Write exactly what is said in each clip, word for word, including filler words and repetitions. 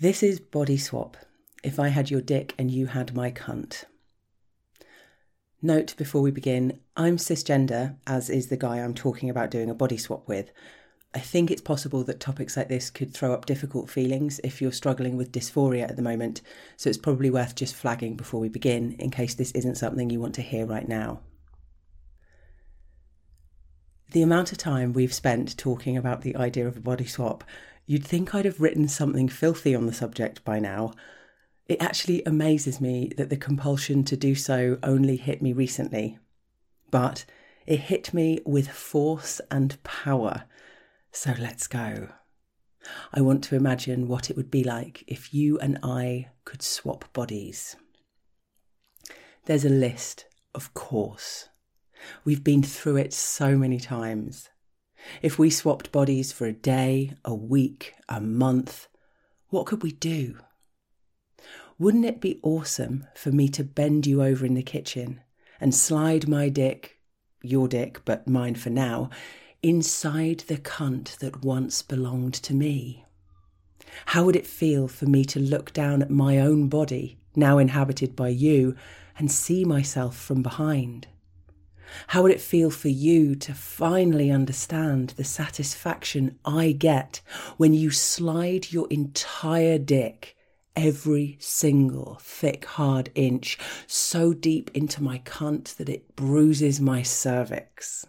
This is Body Swap. If I had your dick and you had my cunt. Note before we begin, I'm cisgender, as is the guy I'm talking about doing a body swap with. I think it's possible that topics like this could throw up difficult feelings if you're struggling with dysphoria at the moment, so it's probably worth just flagging before we begin, in case this isn't something you want to hear right now. The amount of time we've spent talking about the idea of a body swap, you'd think I'd have written something filthy on the subject by now. It actually amazes me that the compulsion to do so only hit me recently. But it hit me with force and power. So let's go. I want to imagine what it would be like if you and I could swap bodies. There's a list, of course. We've been through it so many times. If we swapped bodies for a day, a week, a month, what could we do? Wouldn't it be awesome for me to bend you over in the kitchen and slide my dick, your dick, but mine for now, inside the cunt that once belonged to me? How would it feel for me to look down at my own body, now inhabited by you, and see myself from behind? How would it feel for you to finally understand the satisfaction I get when you slide your entire dick, every single thick, hard inch, so deep into my cunt that it bruises my cervix?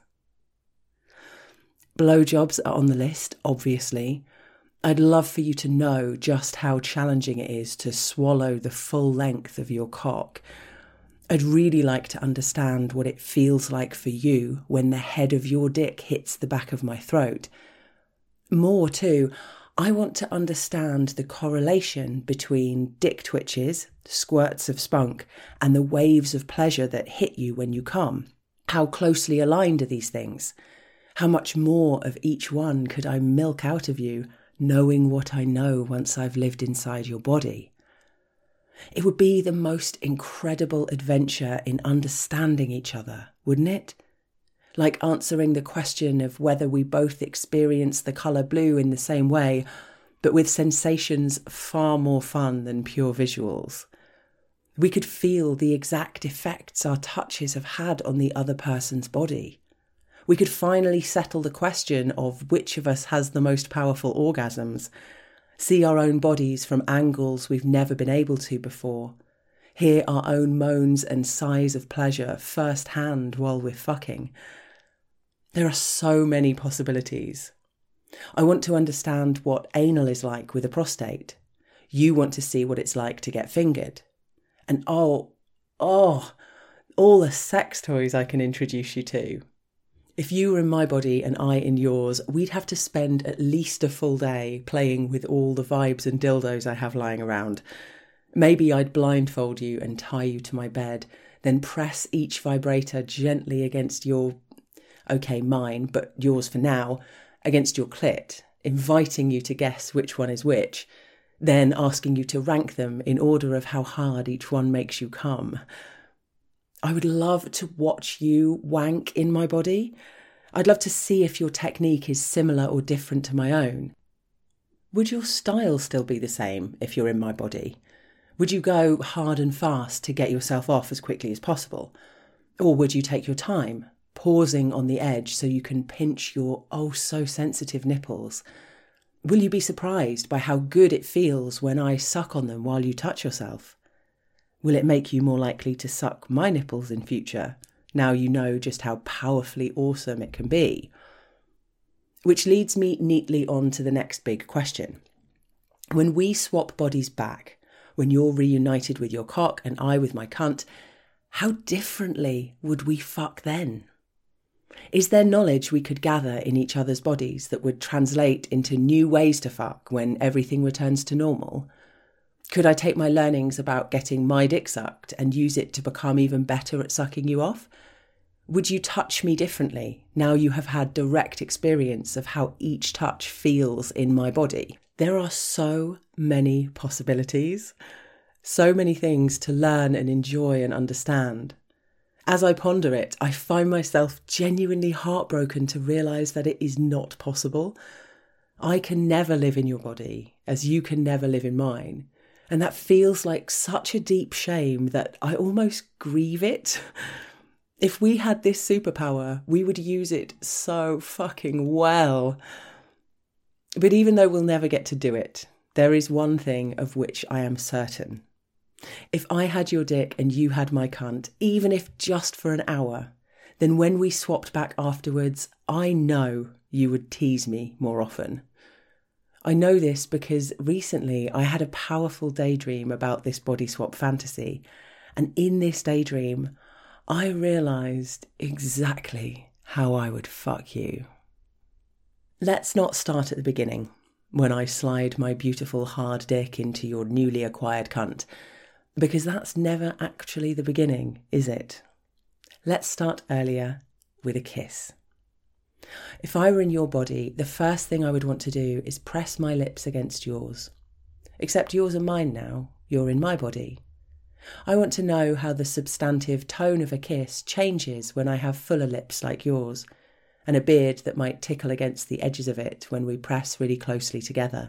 Blowjobs are on the list, obviously. I'd love for you to know just how challenging it is to swallow the full length of your cock. I'd really like to understand what it feels like for you when the head of your dick hits the back of my throat. More too, I want to understand the correlation between dick twitches, squirts of spunk, and the waves of pleasure that hit you when you come. How closely aligned are these things? How much more of each one could I milk out of you, knowing what I know once I've lived inside your body? It would be the most incredible adventure in understanding each other, wouldn't it? Like answering the question of whether we both experience the colour blue in the same way, but with sensations far more fun than pure visuals. We could feel the exact effects our touches have had on the other person's body. We could finally settle the question of which of us has the most powerful orgasms, see our own bodies from angles we've never been able to before, hear our own moans and sighs of pleasure firsthand while we're fucking. There are so many possibilities. I want to understand what anal is like with a prostate. You want to see what it's like to get fingered. And oh, oh, all the sex toys I can introduce you to. If you were in my body and I in yours, we'd have to spend at least a full day playing with all the vibes and dildos I have lying around. Maybe I'd blindfold you and tie you to my bed, then press each vibrator gently against your... okay, mine, but yours for now, against your clit, inviting you to guess which one is which, then asking you to rank them in order of how hard each one makes you come. I would love to watch you wank in my body. I'd love to see if your technique is similar or different to my own. Would your style still be the same if you're in my body? Would you go hard and fast to get yourself off as quickly as possible? Or would you take your time, pausing on the edge so you can pinch your oh so sensitive nipples? Will you be surprised by how good it feels when I suck on them while you touch yourself? Will it make you more likely to suck my nipples in future, now you know just how powerfully awesome it can be? Which leads me neatly on to the next big question. When we swap bodies back, when you're reunited with your cock and I with my cunt, how differently would we fuck then? Is there knowledge we could gather in each other's bodies that would translate into new ways to fuck when everything returns to normal? Could I take my learnings about getting my dick sucked and use it to become even better at sucking you off? Would you touch me differently now you have had direct experience of how each touch feels in my body? There are so many possibilities, so many things to learn and enjoy and understand. As I ponder it, I find myself genuinely heartbroken to realise that it is not possible. I can never live in your body, as you can never live in mine. And that feels like such a deep shame that I almost grieve it. If we had this superpower, we would use it so fucking well. But even though we'll never get to do it, there is one thing of which I am certain. If I had your dick and you had my cunt, even if just for an hour, then when we swapped back afterwards, I know you would tease me more often. I know this because recently I had a powerful daydream about this body swap fantasy, and in this daydream, I realised exactly how I would fuck you. Let's not start at the beginning, when I slide my beautiful hard dick into your newly acquired cunt, because that's never actually the beginning, is it? Let's start earlier with a kiss. If I were in your body, the first thing I would want to do is press my lips against yours. Except yours are mine now, you're in my body. I want to know how the substantive tone of a kiss changes when I have fuller lips like yours, and a beard that might tickle against the edges of it when we press really closely together.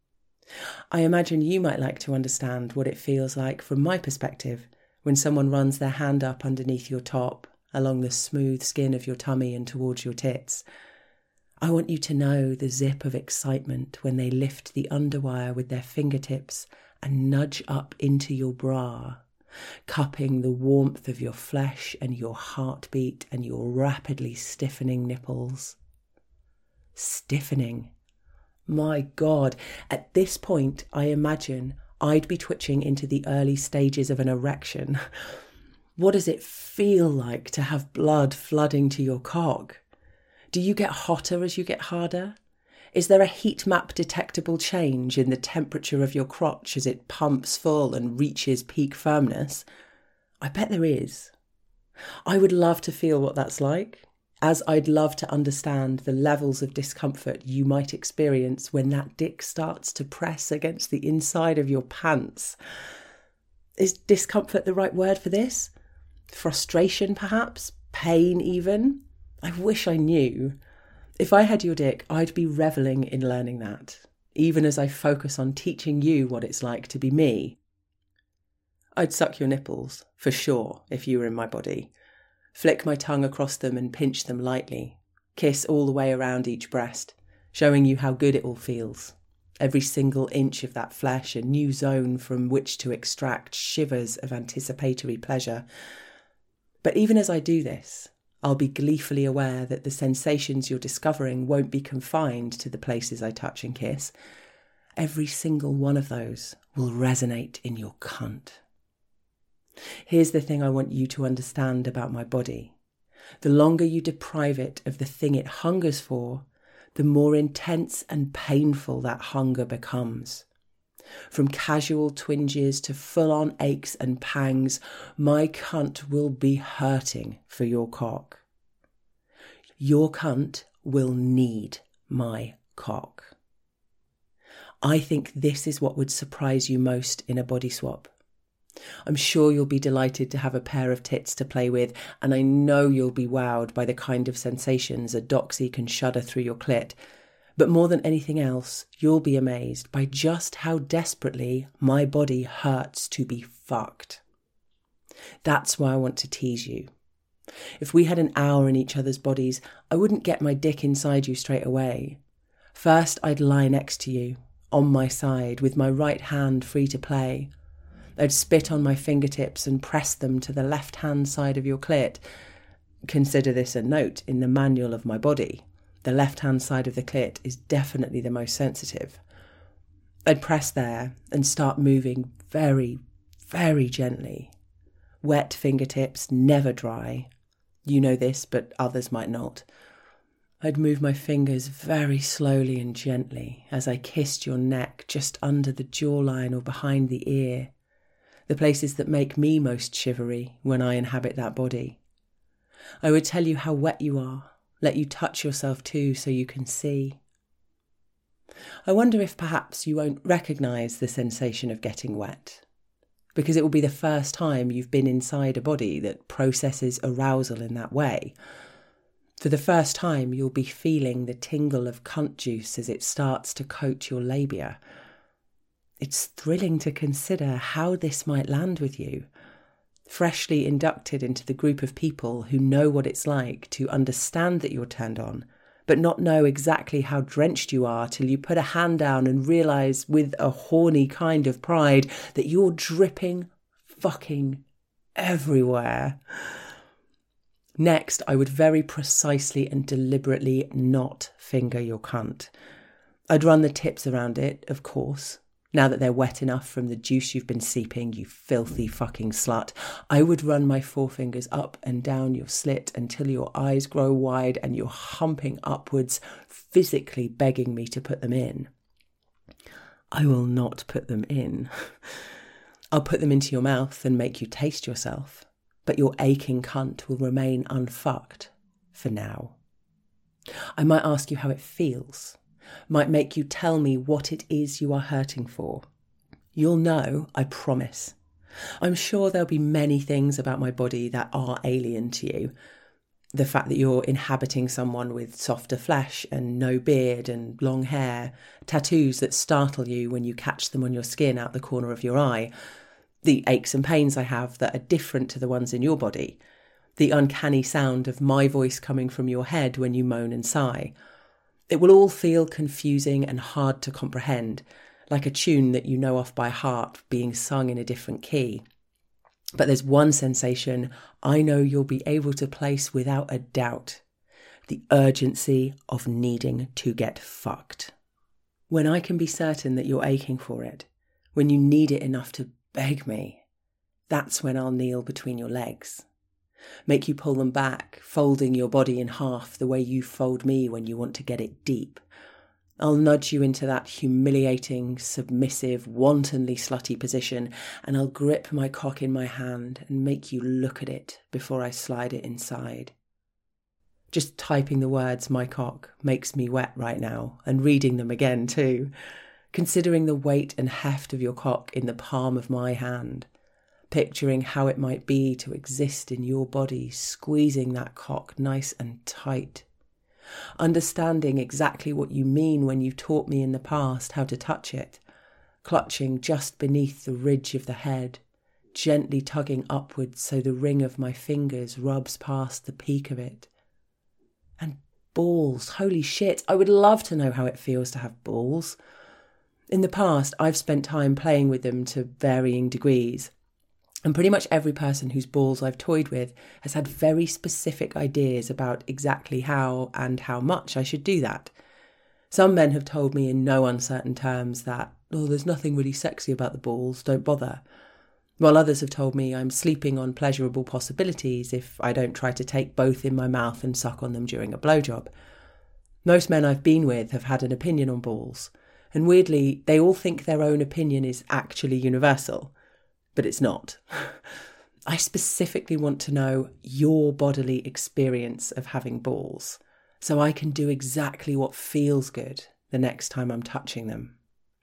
I imagine you might like to understand what it feels like from my perspective when someone runs their hand up underneath your top, along the smooth skin of your tummy and towards your tits. I want you to know the zip of excitement when they lift the underwire with their fingertips and nudge up into your bra, cupping the warmth of your flesh and your heartbeat and your rapidly stiffening nipples. Stiffening. My God, at this point, I imagine I'd be twitching into the early stages of an erection. What does it feel like to have blood flooding to your cock? Do you get hotter as you get harder? Is there a heat map detectable change in the temperature of your crotch as it pumps full and reaches peak firmness? I bet there is. I would love to feel what that's like, as I'd love to understand the levels of discomfort you might experience when that dick starts to press against the inside of your pants. Is discomfort the right word for this? Frustration, perhaps? Pain, even? I wish I knew. If I had your dick, I'd be revelling in learning that, even as I focus on teaching you what it's like to be me. I'd suck your nipples, for sure, if you were in my body. Flick my tongue across them and pinch them lightly. Kiss all the way around each breast, showing you how good it all feels. Every single inch of that flesh a new zone from which to extract shivers of anticipatory pleasure. But even as I do this, I'll be gleefully aware that the sensations you're discovering won't be confined to the places I touch and kiss. Every single one of those will resonate in your cunt. Here's the thing I want you to understand about my body. The longer you deprive it of the thing it hungers for, the more intense and painful that hunger becomes. From casual twinges to full-on aches and pangs, my cunt will be hurting for your cock. Your cunt will need my cock. I think this is what would surprise you most in a body swap. I'm sure you'll be delighted to have a pair of tits to play with, and I know you'll be wowed by the kind of sensations a doxy can shudder through your clit. But more than anything else, you'll be amazed by just how desperately my body hurts to be fucked. That's why I want to tease you. If we had an hour in each other's bodies, I wouldn't get my dick inside you straight away. First, I'd lie next to you, on my side, with my right hand free to play. I'd spit on my fingertips and press them to the left-hand side of your clit. Consider this a note in the manual of my body. The left-hand side of the clit is definitely the most sensitive. I'd press there and start moving very, very gently. Wet fingertips, never dry. You know this, but others might not. I'd move my fingers very slowly and gently as I kissed your neck just under the jawline or behind the ear, the places that make me most shivery when I inhabit that body. I would tell you how wet you are, let you touch yourself too so you can see. I wonder if perhaps you won't recognise the sensation of getting wet, because it will be the first time you've been inside a body that processes arousal in that way. For the first time, you'll be feeling the tingle of cunt juice as it starts to coat your labia. It's thrilling to consider how this might land with you. Freshly inducted into the group of people who know what it's like to understand that you're turned on, but not know exactly how drenched you are till you put a hand down and realise with a horny kind of pride that you're dripping fucking everywhere. Next, I would very precisely and deliberately not finger your cunt. I'd run the tips around it, of course. Now that they're wet enough from the juice you've been seeping, you filthy fucking slut. I would run my forefingers up and down your slit until your eyes grow wide and you're humping upwards, physically begging me to put them in. I will not put them in. I'll put them into your mouth and make you taste yourself, but your aching cunt will remain unfucked for now. I might ask you how it feels. Might make you tell me what it is you are hurting for. You'll know, I promise. I'm sure there'll be many things about my body that are alien to you. The fact that you're inhabiting someone with softer flesh and no beard and long hair, tattoos that startle you when you catch them on your skin out the corner of your eye, the aches and pains I have that are different to the ones in your body, the uncanny sound of my voice coming from your head when you moan and sigh. It will all feel confusing and hard to comprehend, like a tune that you know off by heart being sung in a different key. But there's one sensation I know you'll be able to place without a doubt: the urgency of needing to get fucked. When I can be certain that you're aching for it, when you need it enough to beg me, that's when I'll kneel between your legs. Make you pull them back, folding your body in half the way you fold me when you want to get it deep. I'll nudge you into that humiliating, submissive, wantonly slutty position, and I'll grip my cock in my hand and make you look at it before I slide it inside. Just typing the words "my cock" makes me wet right now, and reading them again too. Considering the weight and heft of your cock in the palm of my hand. Picturing how it might be to exist in your body, squeezing that cock nice and tight. Understanding exactly what you mean when you taught me in the past how to touch it, clutching just beneath the ridge of the head, gently tugging upwards so the ring of my fingers rubs past the peak of it. And balls, holy shit, I would love to know how it feels to have balls. In the past, I've spent time playing with them to varying degrees. And pretty much every person whose balls I've toyed with has had very specific ideas about exactly how and how much I should do that. Some men have told me in no uncertain terms that, oh, there's nothing really sexy about the balls, don't bother. While others have told me I'm sleeping on pleasurable possibilities if I don't try to take both in my mouth and suck on them during a blowjob. Most men I've been with have had an opinion on balls, and weirdly, they all think their own opinion is actually universal. But it's not. I specifically want to know your bodily experience of having balls, so I can do exactly what feels good the next time I'm touching them.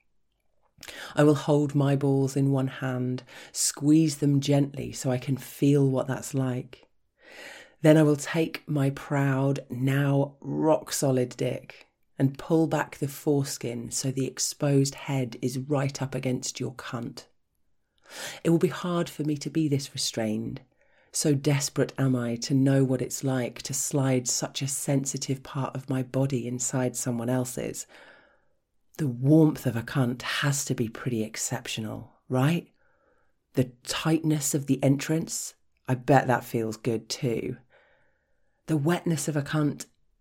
I will hold my balls in one hand, squeeze them gently so I can feel what that's like. Then I will take my proud, now rock-solid dick and pull back the foreskin so the exposed head is right up against your cunt. It will be hard for me to be this restrained. So desperate am I to know what it's like to slide such a sensitive part of my body inside someone else's. The warmth of a cunt has to be pretty exceptional, right? The tightness of the entrance, I bet that feels good too. The wetness of a cunt,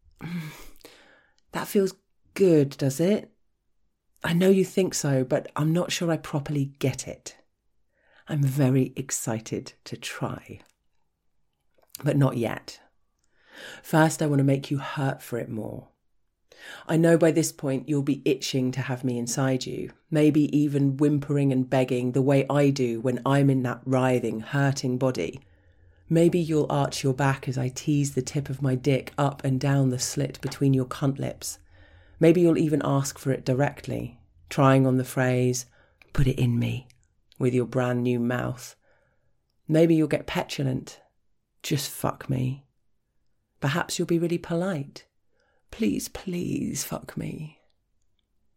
that feels good, does it? I know you think so, but I'm not sure I properly get it. I'm very excited to try. But not yet. First, I want to make you hurt for it more. I know by this point you'll be itching to have me inside you, maybe even whimpering and begging the way I do when I'm in that writhing, hurting body. Maybe you'll arch your back as I tease the tip of my dick up and down the slit between your cunt lips. Maybe you'll even ask for it directly, trying on the phrase, "Put it in me," with your brand new mouth. Maybe you'll get petulant. Just fuck me. Perhaps you'll be really polite. Please, please fuck me.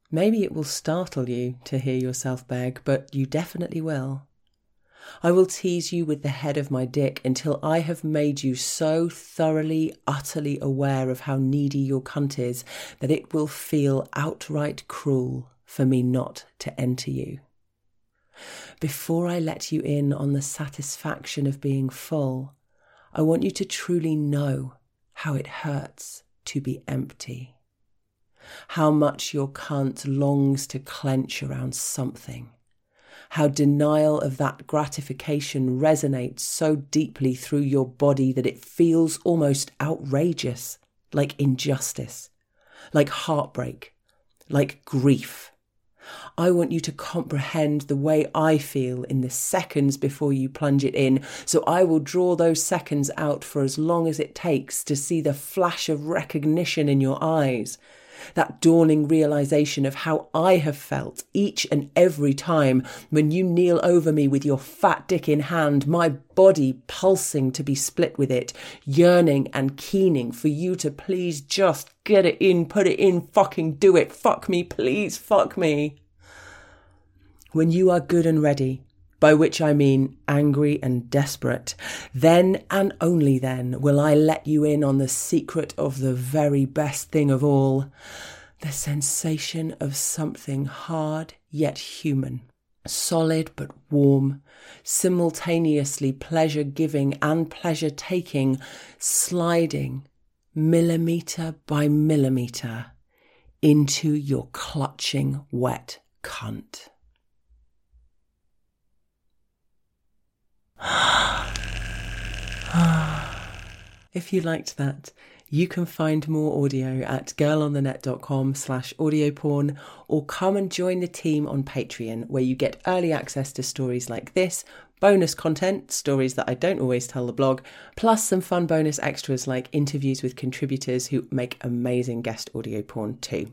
Maybe it will startle you to hear yourself beg, but you definitely will. I will tease you with the head of my dick until I have made you so thoroughly, utterly aware of how needy your cunt is that it will feel outright cruel for me not to enter you. Before I let you in on the satisfaction of being full, I want you to truly know how it hurts to be empty. How much your cunt longs to clench around something. How denial of that gratification resonates so deeply through your body that it feels almost outrageous, like injustice, like heartbreak, like grief. I want you to comprehend the way I feel in the seconds before you plunge it in, so I will draw those seconds out for as long as it takes to see the flash of recognition in your eyes. That dawning realization of how I have felt each and every time when you kneel over me with your fat dick in hand, my body pulsing to be split with it, yearning and keening for you to please just get it in, put it in, fucking do it, fuck me, please, fuck me. When you are good and ready, by which I mean angry and desperate, then and only then will I let you in on the secret of the very best thing of all, the sensation of something hard yet human, solid but warm, simultaneously pleasure-giving and pleasure-taking, sliding millimetre by millimetre into your clutching wet cunt. If you liked that, you can find more audio at girlonthenet.com slash audio porn, or come and join the team on Patreon, where you get early access to stories like this, bonus content, stories that I don't always tell the blog, plus some fun bonus extras like interviews with contributors who make amazing guest audio porn too.